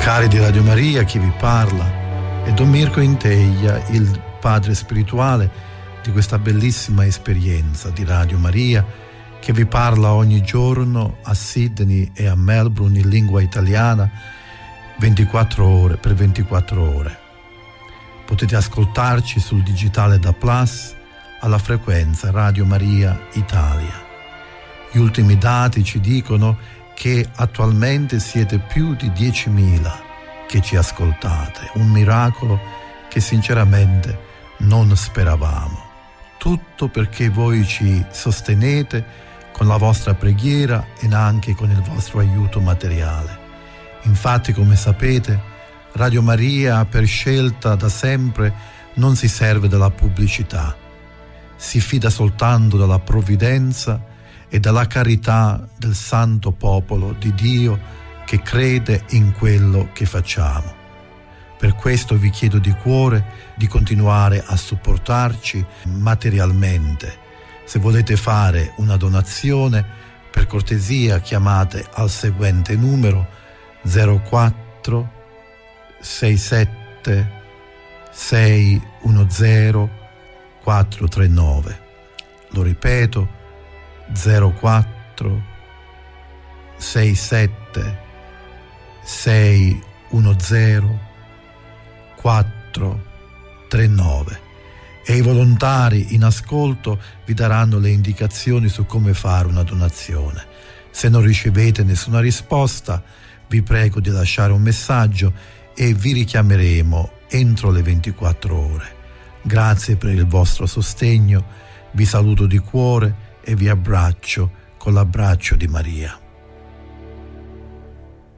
Cari di Radio Maria, chi vi parla è Don Mirko Integlia, il padre spirituale di questa bellissima esperienza di Radio Maria, che vi parla ogni giorno a Sydney e a Melbourne in lingua italiana 24 ore per 24 ore. Potete ascoltarci sul digitale da Plus alla frequenza Radio Maria Italia. Gli ultimi dati ci dicono che attualmente siete più di 10.000 che ci ascoltate, un miracolo che sinceramente non speravamo. Tutto perché voi ci sostenete con la vostra preghiera e anche con il vostro aiuto materiale. Infatti, come sapete, Radio Maria per scelta da sempre non si serve della pubblicità, si fida soltanto della provvidenza e dalla carità del santo popolo di Dio che crede in quello che facciamo. Per questo vi chiedo di cuore di continuare a supportarci materialmente. Se volete fare una donazione, per cortesia chiamate al seguente numero 04 67 610 439. Lo ripeto, 04 67 610 439 e i volontari in ascolto vi daranno le indicazioni su come fare una donazione. Se non ricevete nessuna risposta, vi prego di lasciare un messaggio e vi richiameremo entro le 24 ore. Grazie per il vostro sostegno, vi saluto di cuore e vi abbraccio con l'abbraccio di Maria.